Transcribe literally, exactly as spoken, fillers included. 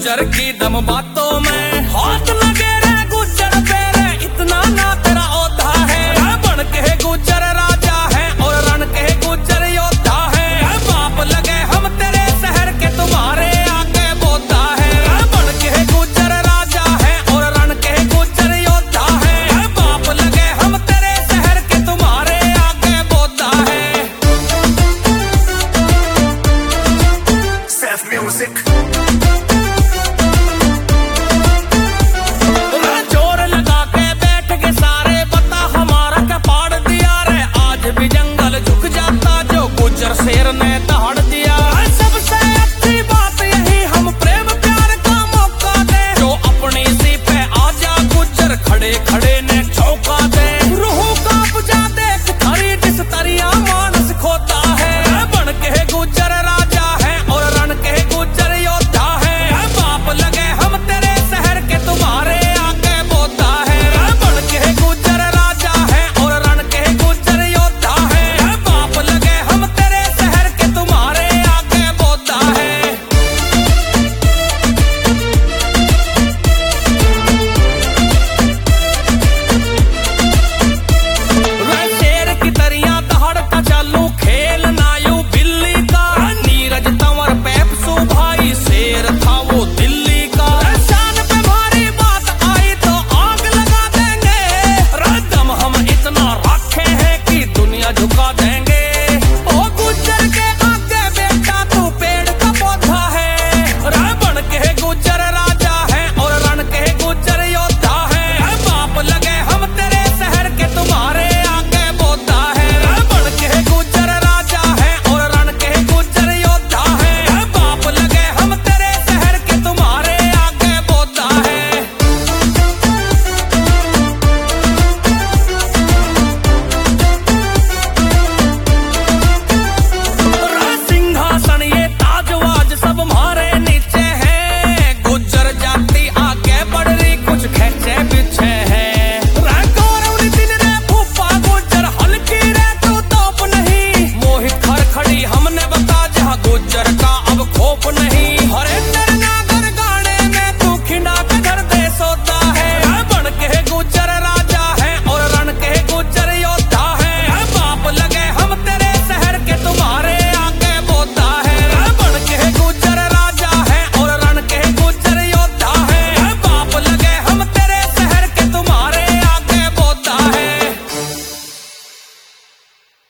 गुज्जर की दम बातों में हाथ लगे रे गुज्जर तेरे इतना ना तेरा औधा है। बन के गुज्जर राजा है और रण के गुज्जर योद्धा है। बाप लगे हम तेरे शहर के तुम्हारे आगे बोता है। बन के गुज्जर राजा है और रण के गुज्जर योद्धा है। बाप लगे हम तेरे शहर के तुम्हारे आगे बोता है। Self music.